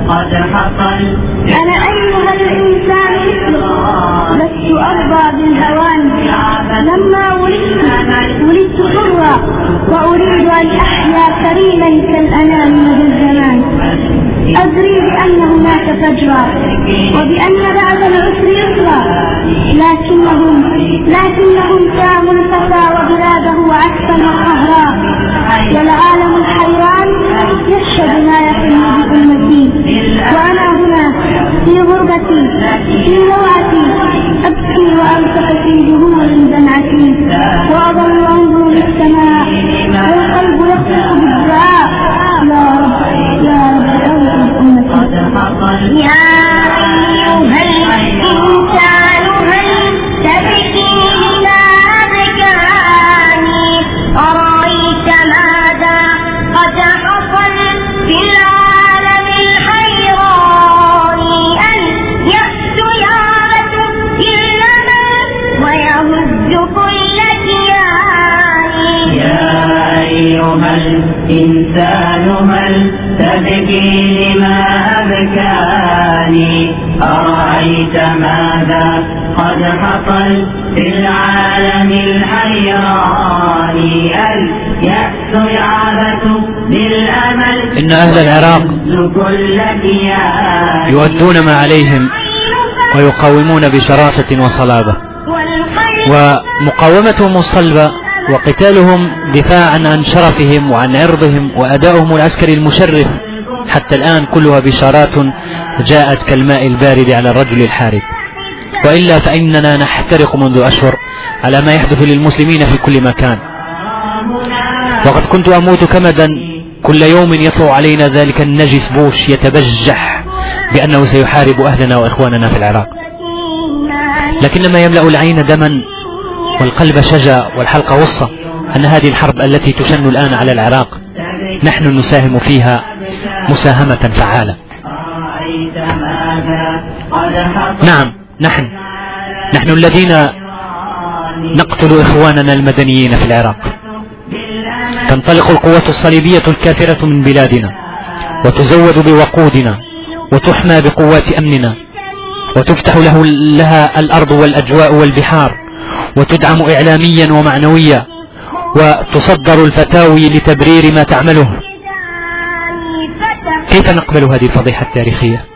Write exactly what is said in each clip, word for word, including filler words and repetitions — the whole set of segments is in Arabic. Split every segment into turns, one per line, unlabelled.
أنا أيها الإنسان مثلك لست أرضى بالهوان. لما ولدت ولدت حرا وأريد أن أحيا كريما كالأنام مدى الزمان. أدري بأن هناك فجرا وبأن بعد العسر يسرا، لكنهم لكنهم ساموا الفتى وبلاده عكسا وقهرا، والعالم الحيران يشهد ما يحل بأمتي، وأنا هنا في غربتي في لوعتي أبكي وأمسح في جهور دمعتي، وأظل أنظر للسماء والقلب يخطئ بالدعاء: يا رب يا رب أوعد أمتي.
يا أيها الإنسان هل تبكي لما أبكاني؟ أرأيت ماذا قد حصل في العالم الحيران؟ اليأس يعبث بالأمل ويهز كل كيان.
يا أيها الإنسان هل تبكي لما أبكاني؟ أرأيت ماذا قد حصل في العالم الحيران؟ اليأس يعبث بالأمل.
إن أهل العراق يؤدون ما عليهم ويقاومون بشراسة وصلابة، ومقاومتهم الصلبة وقتالهم دفاعا عن شرفهم وعن عرضهم وأدائهم العسكري المشرف حتى الآن كلها بشارات جاءت كالماء البارد على الرجل الحارب، وإلا فإننا نحترق منذ أشهر على ما يحدث للمسلمين في كل مكان. وقد كنت أموت كمدا كل يوم يطلع علينا ذلك النجس بوش يتبجح بأنه سيحارب أهلنا وإخواننا في العراق، لكن ما يملأ العين دما والقلب شجا والحلق وصة أن هذه الحرب التي تشن الآن على العراق نحن نساهم فيها مساهمة فعالة. نعم، نحن نحن الذين نقتل إخواننا المدنيين في العراق. تنطلق القوات الصليبية الكافرة من بلادنا وتزود بوقودنا وتحمى بقوات أمننا وتفتح له لها الأرض والأجواء والبحار وتدعم إعلاميا ومعنويا وتصدر الفتاوي لتبرير ما تعمله. كيف نقبل هذه الفضيحة التاريخية؟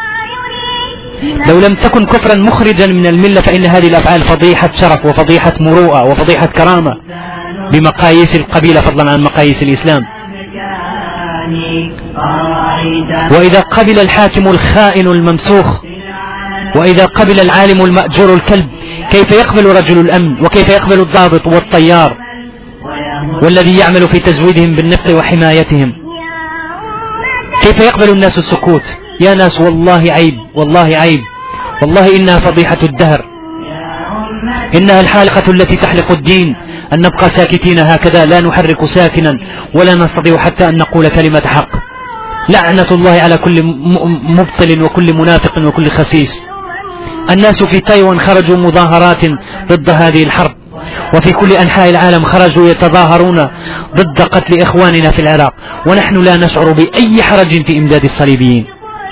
لو لم تكن كفرا مخرجا من الملة فإن هذه الأفعال فضيحة شرف وفضيحة مروءة وفضيحة كرامة بمقاييس القبيلة فضلا عن مقاييس الإسلام. وإذا قبل الحاكم الخائن الممسوخ وإذا قبل العالم المأجور الكلب، كيف يقبل رجل الأمن وكيف يقبل الضابط والطيار والذي يعمل في تزويدهم بالنفط وحمايتهم؟ كيف يقبل الناس السكوت؟ يا ناس والله عيب، والله عيب، والله إنها فضيحة الدهر، إنها الحالقة التي تحلق الدين أن نبقى ساكتين هكذا لا نحرك ساكنا ولا نستطيع حتى أن نقول كلمة حق. لعنة الله على كل مبطل وكل منافق وكل خسيس. الناس في تايوان خرجوا مظاهرات ضد هذه الحرب، وفي كل أنحاء العالم خرجوا يتظاهرون ضد قتل إخواننا في العراق، ونحن لا نشعر بأي حرج في إمداد الصليبيين،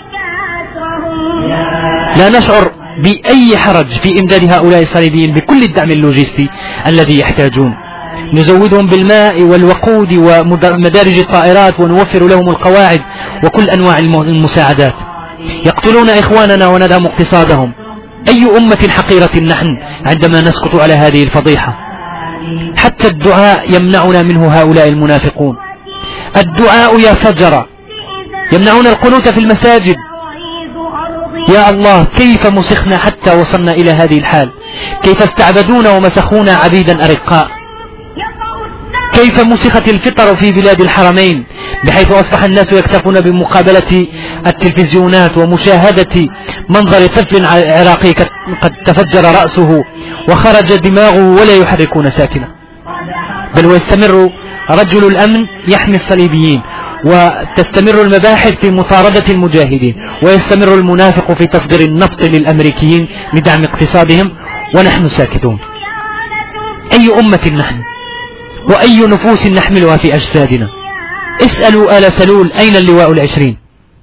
لا نشعر بأي حرج في إمداد هؤلاء الصليبيين بكل الدعم اللوجستي الذي يحتاجون. نزودهم بالماء والوقود ومدارج الطائرات ونوفر لهم القواعد وكل أنواع المساعدات. يقتلون إخواننا وندعم اقتصادهم. أي أمة حقيرة نحن عندما نسقط على هذه الفضيحة؟ حتى الدعاء يمنعنا منه هؤلاء المنافقون. الدعاء يا فجر يمنعون القنوت في المساجد. يا الله، كيف مسخنا حتى وصلنا إلى هذه الحال؟ كيف استعبدونا ومسخونا عبيدا أرقاء؟ كيف مسخت الفطر في بلاد الحرمين بحيث أصبح الناس يكتفون بمقابلة التلفزيونات ومشاهدة منظر طفل عراقي قد تفجر رأسه وخرج دماغه ولا يحركون ساكنا، بل ويستمر رجل الأمن يحمي الصليبيين، وتستمر المباحث في مطاردة المجاهدين، ويستمر المنافق في تصدير النفط للأمريكيين لدعم اقتصادهم، ونحن ساكتون. أي أمة نحن وأي نفوس نحملها في أجسادنا؟ اسألوا آل سلول أين اللواء العشرين؟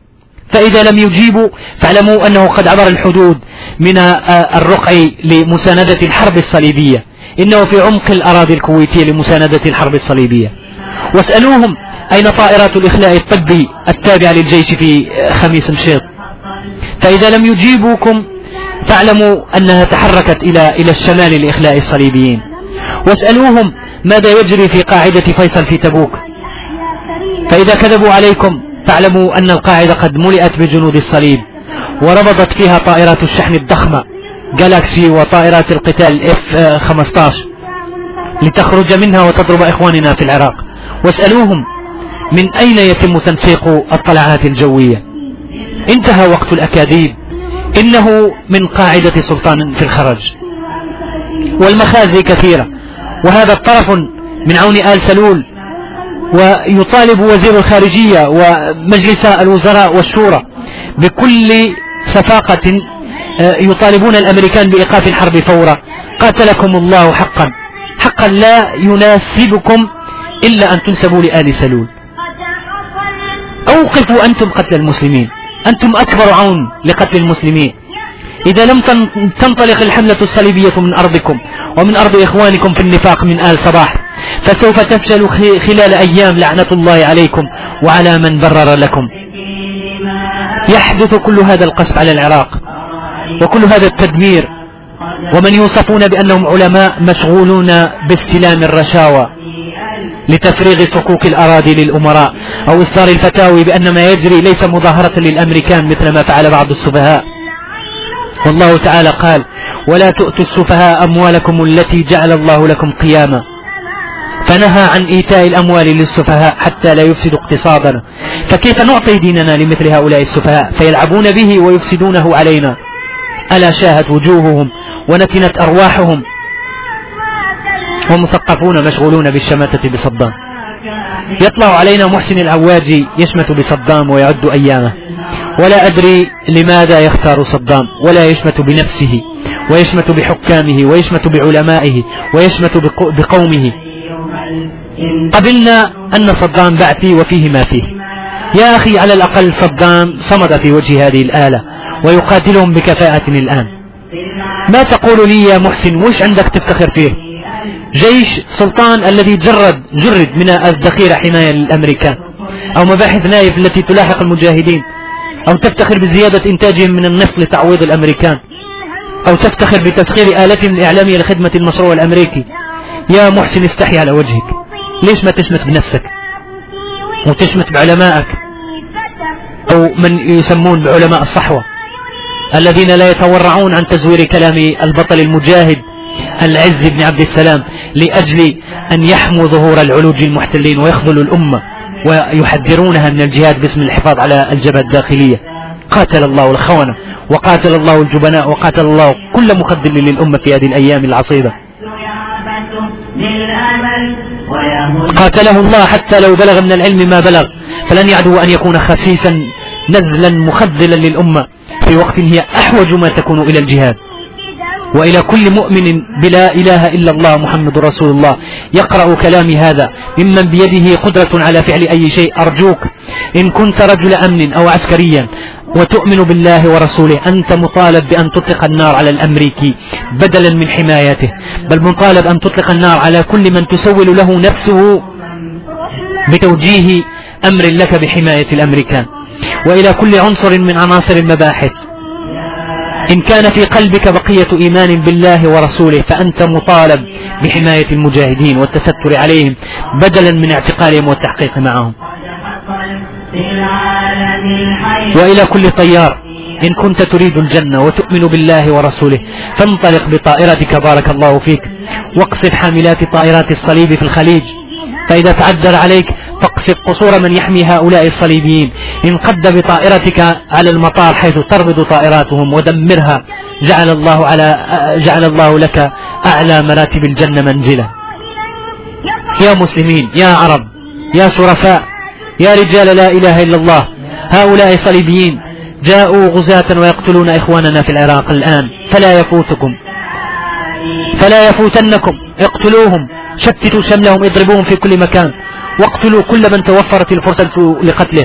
فإذا لم يجيبوا فاعلموا أنه قد عبر الحدود من الرقع لمساندة الحرب الصليبية، إنه في عمق الأراضي الكويتية لمساندة الحرب الصليبية. واسألوهم أين طائرات الإخلاء الطبي التابعة للجيش في خميس مشيط. فإذا لم يجيبوكم فاعلموا أنها تحركت إلى إلى الشمال لإخلاء الصليبيين. واسألوهم ماذا يجري في قاعدة فيصل في تبوك. فإذا كذبوا عليكم فاعلموا أن القاعدة قد ملئت بجنود الصليب، وربطت فيها طائرات الشحن الضخمة جالاكسي وطائرات القتال اف خمسة عشر لتخرج منها وتضرب إخواننا في العراق. واسألوهم من أين يتم تنسيق الطلعات الجوية. انتهى وقت الأكاذيب، إنه من قاعدة سلطان في الخرج. والمخازي كثيرة، وهذا الطرف من عون آل سلول. ويطالب وزير الخارجية ومجلس الوزراء والشورى بكل صفاقة، يطالبون الأمريكان بإيقاف الحرب فورا. قاتلكم الله حقا حقا، لا يناسبكم إلا أن تنسبوا لآل سلول. أوقفوا أنتم قتل المسلمين، أنتم أكبر عون لقتل المسلمين. إذا لم تنطلق الحملة الصليبية من أرضكم ومن أرض إخوانكم في النفاق من آل صباح فسوف تفشل خلال أيام، لعنة الله عليكم وعلى من برر لكم. يحدث كل هذا القصف على العراق وكل هذا التدمير، ومن يوصفون بأنهم علماء مشغولون باستلام الرشاوى لتفريغ صكوك الأراضي للأمراء، أو إصدار الفتاوي بأن ما يجري ليس مظاهرة للأمريكان مثل ما فعل بعض السفهاء. والله تعالى قال: ولا تؤتوا السفهاء أموالكم التي جعل الله لكم قياما، فنهى عن إيتاء الأموال للسفهاء حتى لا يفسدوا اقتصادنا. فكيف نعطي ديننا لمثل هؤلاء السفهاء فيلعبون به ويفسدونه علينا؟ ألا شاهت وجوههم ونتنت أرواحهم، ومثقفون مشغولون بالشماتة بصدام. يطلع علينا محسن العواجي يشمت بصدام ويعد أيامه، ولا أدري لماذا يختار صدام، ولا يشمت بنفسه ويشمت بحكامه ويشمت بعلمائه ويشمت بقومه. قبلنا أن صدام بعثي وفيه ما فيه. يا أخي على الأقل صدام صمد في وجه هذه الآلة ويقاتلهم بكفاءة الآن. ما تقول لي يا محسن وش عندك تفتخر فيه؟ جيش سلطان الذي جرد جرد من الذخيرة حماية للأمريكان، أو مباحث نايف التي تلاحق المجاهدين، أو تفتخر بزيادة إنتاجهم من النفط لتعويض الأمريكان، أو تفتخر بتسخير آلتهم الإعلامية لخدمة المشروع الأمريكي. يا محسن استحي على وجهك، ليش ما تشمت بنفسك وتشمت بعلمائك، أو من يسمون بعلماء الصحوة الذين لا يتورعون عن تزوير كلام البطل المجاهد العز بن عبد السلام لأجل أن يحموا ظهور العلوج المحتلين ويخذلوا الأمة ويحذرونها من الجهاد باسم الحفاظ على الجبهة الداخلية. قاتل الله الخونة وقاتل الله الجبناء وقاتل الله كل مخذل للأمة في هذه الأيام العصيبة. قاتله الله حتى لو بلغ من العلم ما بلغ، فلن يعدو أن يكون خسيسا نذلا مخذلا للأمة في وقت هي أحوج ما تكون إلى الجهاد وإلى كل مؤمن بلا إله إلا الله محمد رسول الله يقرأ كلامي هذا ممن بيده قدرة على فعل أي شيء. أرجوك إن كنت رجل أمن أو عسكريا وتؤمن بالله ورسوله أنت مطالب بأن تطلق النار على الأمريكي بدلا من حمايته، بل مطالب أن تطلق النار على كل من تسول له نفسه بتوجيه أمر لك بحماية الأمريكان، وإلى كل عنصر من عناصر المباحث إن كان في قلبك بقية إيمان بالله ورسوله فأنت مطالب بحماية المجاهدين والتستر عليهم بدلا من اعتقالهم والتحقيق معهم. وإلى كل طيار إن كنت تريد الجنة وتؤمن بالله ورسوله فانطلق بطائرتك بارك الله فيك، واقصف حاملات طائرات الصليب في الخليج، فإذا تعذر عليك فاقصف قصور من يحمي هؤلاء الصليبيين. انقض بطائرتك على المطار حيث تربط طائراتهم ودمرها، جعل الله على جعل الله لك أعلى مراتب الجنة منزلا. يا مسلمين، يا عرب، يا شرفاء، يا رجال لا إله إلا الله، هؤلاء صليبيين جاءوا غزاة ويقتلون إخواننا في العراق الآن، فلا يفوتكم فلا يفوتنكم، اقتلوهم، شتتوا شملهم، اضربوهم في كل مكان، واقتلوا كل من توفرت الفرصة لقتله.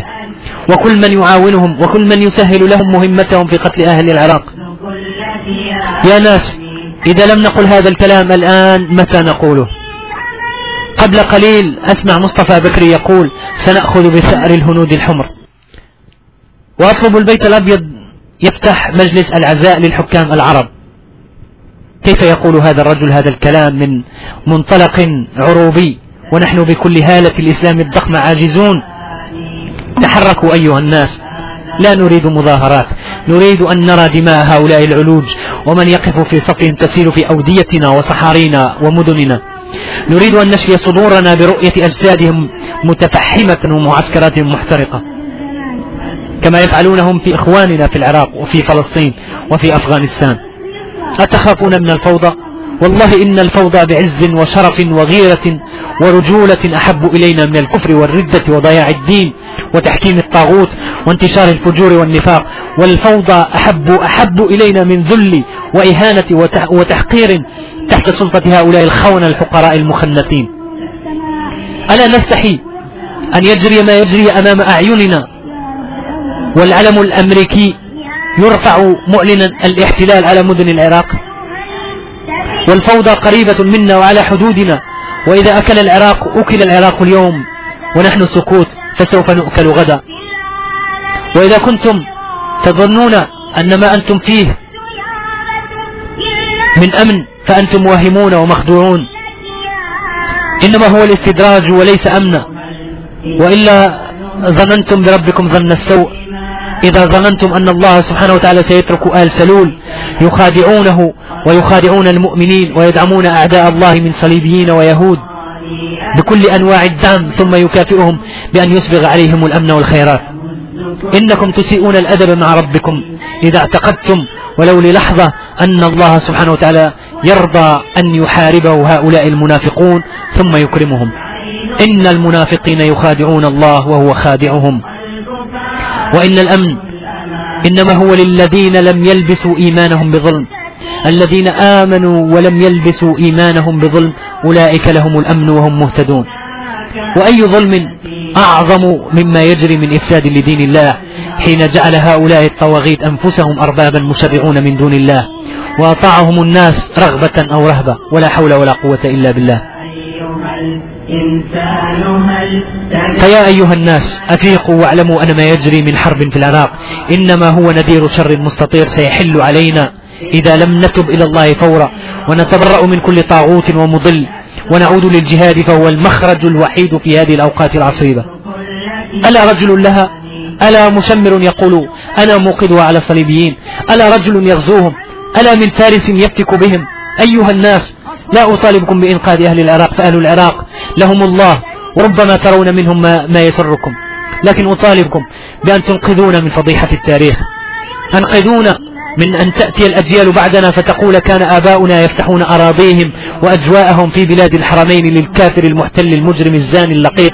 وكل من يعاونهم وكل من يسهل لهم مهمتهم في قتل أهل العراق. يا ناس، إذا لم نقل هذا الكلام الآن متى نقوله؟ قبل قليل أسمع مصطفى بكري يقول سنأخذ بثأر الهنود الحمر، وأطلب البيت الأبيض يفتح مجلس العزاء للحكام العرب. كيف يقول هذا الرجل هذا الكلام من منطلق عروبي ونحن بكل هالة الإسلام الضخمة عاجزون؟ تحركوا أيها الناس، لا نريد مظاهرات، نريد أن نرى دماء هؤلاء العلوج ومن يقف في صفهم تسيل في أوديتنا وصحارينا ومدننا. نريد أن نشفي صدورنا برؤية أجسادهم متفحمة ومعسكراتهم محترقة كما يفعلونهم في إخواننا في العراق وفي فلسطين وفي أفغانستان. أتخافون من الفوضى؟ والله إن الفوضى بعز وشرف وغيرة ورجولة أحب إلينا من الكفر والردة وضياع الدين وتحكيم الطاغوت وانتشار الفجور والنفاق. والفوضى أحب أحب إلينا من ذل وإهانة وتحقير تحت سلطة هؤلاء الخونة الحقراء المخنثين. ألا نستحي أن يجري ما يجري أمام أعيننا والعلم الأمريكي يرفع معلنا الاحتلال على مدن العراق؟ والفوضى قريبة منا وعلى حدودنا، وإذا أكل العراق أكل العراق اليوم ونحن سكوت فسوف نؤكل غدا. وإذا كنتم تظنون أن ما أنتم فيه من أمن فأنتم موهمون ومخدوعون، إنما هو الاستدراج وليس أمنا، وإلا ظننتم بربكم ظن السوء إذا ظننتم أن الله سبحانه وتعالى سيترك آل سلول يخادعونه ويخادعون المؤمنين ويدعمون أعداء الله من صليبيين ويهود بكل أنواع الدعم ثم يكافئهم بأن يسبغ عليهم الأمن والخيرات. إنكم تسيئون الأدب مع ربكم إذا اعتقدتم ولو للحظة أن الله سبحانه وتعالى يرضى أن يحاربه هؤلاء المنافقون ثم يكرمهم. إن المنافقين يخادعون الله وهو خادعهم، وإن الأمن إنما هو للذين لم يلبسوا إيمانهم بظلم. الذين آمنوا ولم يلبسوا إيمانهم بظلم أولئك لهم الأمن وهم مهتدون. وأي ظلم أعظم مما يجري من إفساد لدين الله حين جعل هؤلاء الطواغيت أنفسهم أربابا مشرعون من دون الله وأطاعهم الناس رغبة أو رهبة، ولا حول ولا قوة إلا بالله. فيا أيها الناس أفيقوا واعلموا أن ما يجري من حرب في العراق إنما هو نذير شر مستطير سيحل علينا إذا لم نتب إلى الله فورا ونتبرأ من كل طاغوت ومضل ونعود للجهاد فهو المخرج الوحيد في هذه الأوقات العصيبة. ألا رجل لها؟ ألا مشمر يقول أنا موقدها على الصليبيين؟ ألا رجل يغزوهم؟ ألا من فارس يفتك بهم؟ أيها الناس، لا أطالبكم بإنقاذ أهل العراق، فأهل العراق لهم الله وربما ترون منهم ما, ما يسركم، لكن أطالبكم بأن تنقذون من فضيحة التاريخ. أنقذونا من أن تأتي الأجيال بعدنا فتقول كان آباؤنا يفتحون أراضيهم وأجواءهم في بلاد الحرمين للكافر المحتل المجرم الزاني اللقيط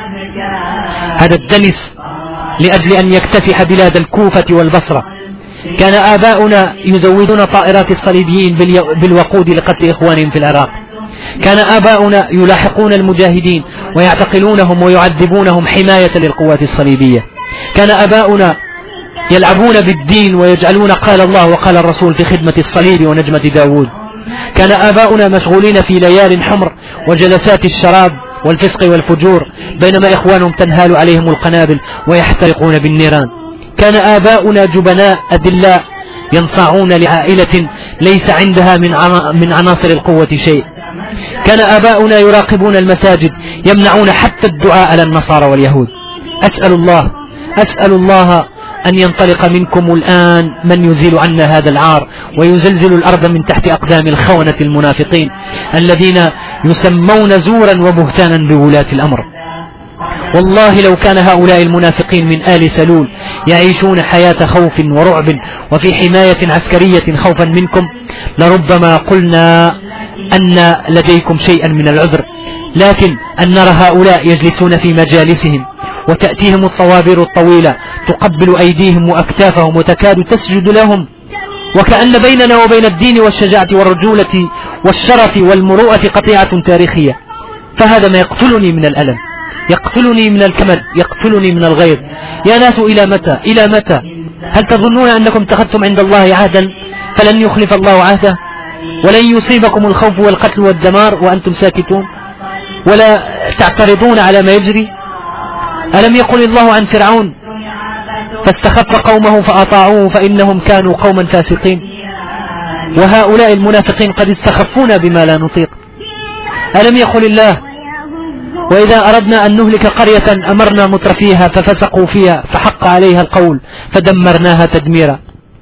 هذا الدنس لأجل أن يكتسح بلاد الكوفة والبصرة. كان آباؤنا يزودون طائرات الصليبيين بالوقود لقتل إخوانهم في العراق. كان آباؤنا يلاحقون المجاهدين ويعتقلونهم ويعذبونهم حماية للقوات الصليبية. كان آباؤنا يلعبون بالدين ويجعلون قال الله وقال الرسول في خدمة الصليب ونجمة داود. كان آباؤنا مشغولين في ليال حمر وجلسات الشراب والفسق والفجور بينما إخوانهم تنهال عليهم القنابل ويحترقون بالنيران. كان آباؤنا جبناء أدلاء ينصاعون لعائلة ليس عندها من من عناصر القوة شيء. كان آباؤنا يراقبون المساجد يمنعون حتى الدعاء على النصارى واليهود. أسأل الله أسأل الله أن ينطلق منكم الآن من يزيل عنا هذا العار ويزلزل الأرض من تحت أقدام الخونة المنافقين الذين يسمون زورا وبهتانا بولاة الأمر. والله لو كان هؤلاء المنافقين من آل سلول يعيشون حياة خوف ورعب وفي حماية عسكرية خوفا منكم لربما قلنا أن لديكم شيئا من العذر، لكن أن نرى هؤلاء يجلسون في مجالسهم وتأتيهم الطوابير الطويلة تقبل أيديهم وأكتافهم وتكاد تسجد لهم وكأن بيننا وبين الدين والشجاعة والرجولة والشرف والمروءة قطيعة تاريخية، فهذا ما يقتلني من الألم. يقتلني من الكمد، يقتلني من الغيظ. يا ناس إلى متى؟ إلى متى؟ هل تظنون أنكم اتخذتم عند الله عهدا فلن يخلف الله عهده؟ ولن يصيبكم الخوف والقتل والدمار وأنتم ساكتون ولا تعترضون على ما يجري؟ ألم يقل الله عن فرعون فاستخف قومه فأطاعوه فإنهم كانوا قوما فاسقين؟ وهؤلاء المنافقين قد استخفونا بما لا نطيق. ألم يقل الله وإذا أردنا أن نهلك قرية أمرنا مترفيها ففسقوا فيها فحق عليها القول فدمرناها تدميرا؟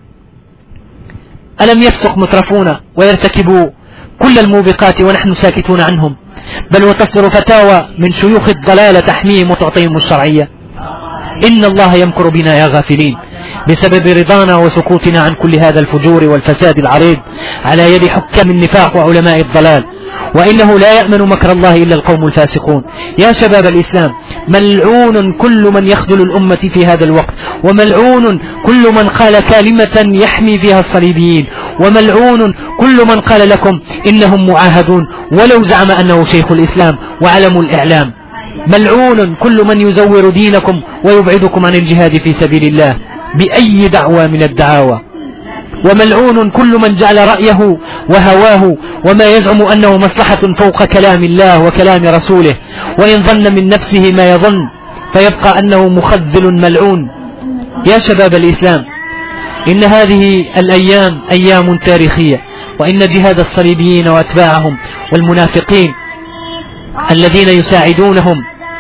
ألم يفسق مترفونا ويرتكبوا كل الموبقات ونحن ساكتون عنهم؟ بل وتصدر فتاوى من شيوخ الضلال تحميهم وتعطيهم الشرعية. إن الله يمكر بنا يا غافلين بسبب رضانا وسكوتنا عن كل هذا الفجور والفساد العريض على يد حكام النفاق وعلماء الضلال، وإنه لا يأمن مكر الله إلا القوم الفاسقون. يا شباب الإسلام، ملعون كل من يخذل الأمة في هذا الوقت، وملعون كل من قال كلمة يحمي فيها الصليبيين، وملعون كل من قال لكم إنهم معاهدون ولو زعم أنه شيخ الإسلام وعلم الإعلام. ملعون كل من يزور دينكم ويبعدكم عن الجهاد في سبيل الله بأي دعوة من الدعاوى. وملعون كل من جعل رأيه وهواه وما يزعم أنه مصلحة فوق كلام الله وكلام رسوله، وإن ظن من نفسه ما يظن فيبقى أنه مخذل ملعون. يا شباب الإسلام، إن هذه الأيام أيام تاريخية، وإن جهاد الصليبيين وأتباعهم والمنافقين الذين يساعدونهم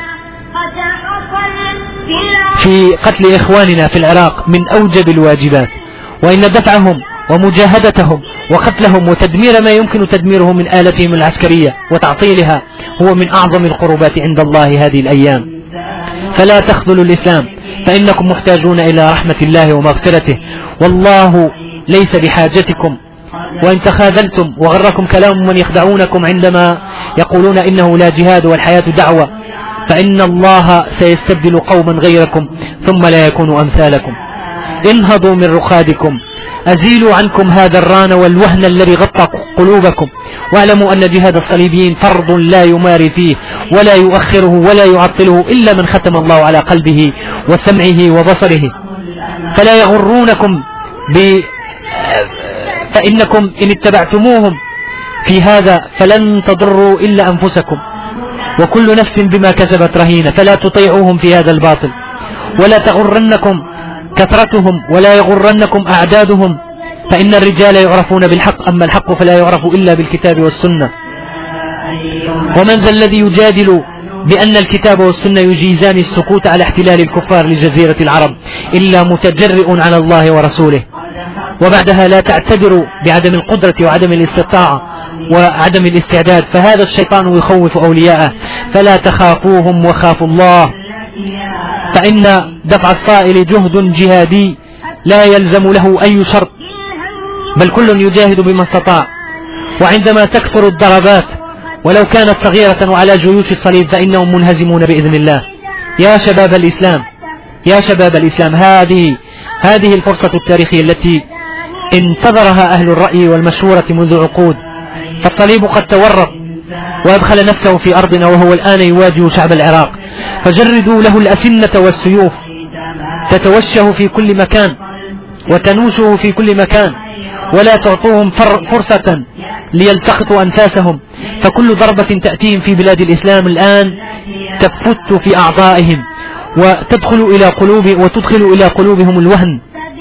في قتل إخواننا في العراق من أوجب الواجبات، وإن دفعهم ومجاهدتهم وقتلهم وتدمير ما يمكن تدميره من آلتهم العسكرية وتعطيلها هو من أعظم القربات عند الله هذه الأيام. فلا تخذلوا الإسلام، فإنكم محتاجون إلى رحمة الله ومغفرته، والله ليس بحاجتكم. وإن تخاذلتم وغركم كلام من يخدعونكم عندما يقولون إنه لا جهاد والحياة دعوة، فإن الله سيستبدل قوما غيركم ثم لا يكونوا أمثالكم. انهضوا من رقادكم، أزيلوا عنكم هذا الران والوهن الذي غطى قلوبكم، واعلموا أن جهاد الصليبيين فرض لا يماري فيه ولا يؤخره ولا يعطله إلا من ختم الله على قلبه وسمعه وبصره. فلا يغرونكم ب فإنكم إن اتبعتموهم في هذا فلن تضروا إلا أنفسكم، وكل نفس بما كسبت رهينة، فلا تطيعوهم في هذا الباطل، ولا تغرنكم كثرتهم ولا يغرنكم أعدادهم، فإن الرجال يعرفون بالحق، أما الحق فلا يعرف إلا بالكتاب والسنة. ومن ذا الذي يجادل بأن الكتاب والسنة يجيزان السكوت على احتلال الكفار لجزيرة العرب إلا متجرئ على الله ورسوله؟ وبعدها لا تعتذروا بعدم القدرة وعدم الاستطاعة وعدم الاستعداد، فهذا الشيطان يخوف أولياءه، فلا تخافوهم وخافوا الله، فإن دفع الصائل جهد جهادي لا يلزم له أي شرط، بل كل يجاهد بما استطاع. وعندما تكثر الضربات ولو كانت صغيرة وعلى جيوش الصليب فإنهم منهزمون بإذن الله. يا شباب الإسلام، يا شباب الإسلام، هذه هذه الفرصة التاريخية التي انتظرها أهل الرأي والمشورة منذ عقود. فالصليب قد تورط وأدخل نفسه في أرضنا وهو الآن يواجه شعب العراق، فجردوا له الأسنة والسيوف تتوشه في كل مكان وتنوشه في كل مكان، ولا تعطوهم فرصة ليلتقطوا أنفاسهم، فكل ضربة تأتيهم في بلاد الإسلام الآن تفت في أعضائهم وتدخل إلى قلوب وتدخل إلى قلوبهم الوهن،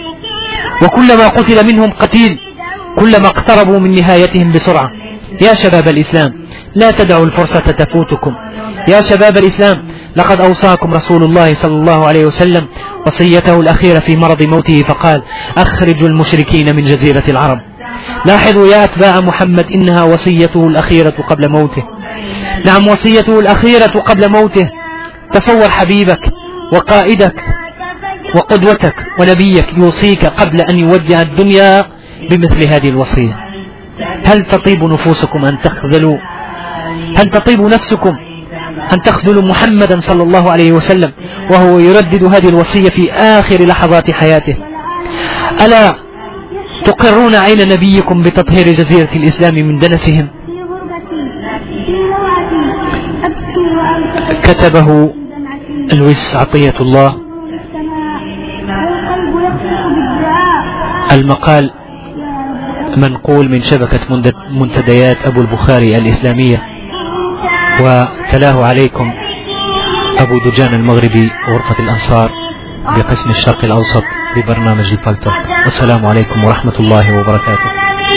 وكلما قتل منهم قتيل كلما اقتربوا من نهايتهم بسرعة. يا شباب الإسلام، لا تدعوا الفرصة تفوتكم. يا شباب الإسلام، لقد أوصاكم رسول الله صلى الله عليه وسلم وصيته الأخيرة في مرض موته فقال: أخرجوا المشركين من جزيرة العرب. لاحظوا يا أتباع محمد، إنها وصيته الأخيرة قبل موته. نعم، وصيته الأخيرة قبل موته. تصور حبيبك وقائدك وقدوتك ونبيك يوصيك قبل أن يودع الدنيا بمثل هذه الوصية. هل تطيب نفوسكم أن تخذلوا هل تطيب نفسكم أن تخذلوا محمدا صلى الله عليه وسلم وهو يردد هذه الوصية في آخر لحظات حياته؟ ألا تقرون عين نبيكم بتطهير جزيرة الإسلام من دنسهم؟
في غربتي في روعتي أبكي وأبكي
كتبه لويس عطية الله. المقال منقول من شبكة منتديات أبو البخاري الإسلامية، وتلاه عليكم أبو دجان المغربي غرفة الأنصار بقسم الشرق الأوسط ببرنامج الفلتر. والسلام عليكم ورحمة الله وبركاته.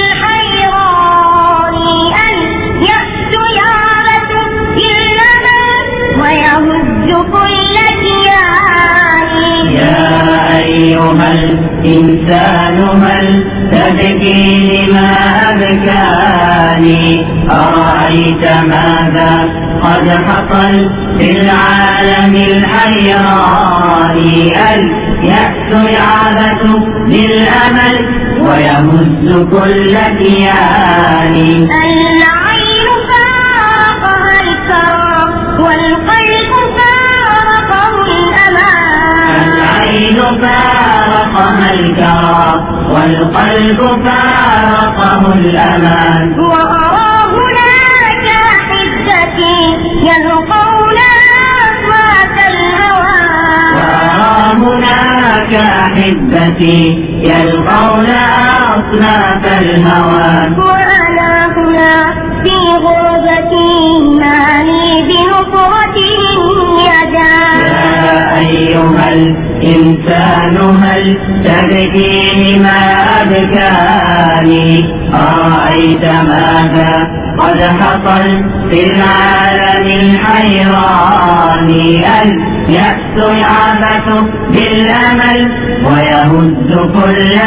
يا أيها الإنسان هل تبكي لما أبكاني؟ أرأيت ماذا قد حصل في العالم الحيران؟ اليأس يعبث بالأمل ويهز كل كيان.
العين فارقها الكرى والقلب فارقه الأمان.
العين فارقها الكرى والقلب فارقه الأمان.
وأرى هناك أحبتي يلقون أصوات الهوى.
وأرى هناك أحبتي يلقون أصناف الهوى.
وأنا هنا في غربتي ما لي بنصرتهم يدا.
يا أيها الإنسان هل تبكي لما أبكاني؟ أرأيت ماذا قد حصل في العالم الحيران؟ اليأس يعبث بالأمل ويهز كل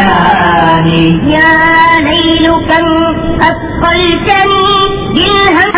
كيان.
يا ليل كم أثقلتني بالهم.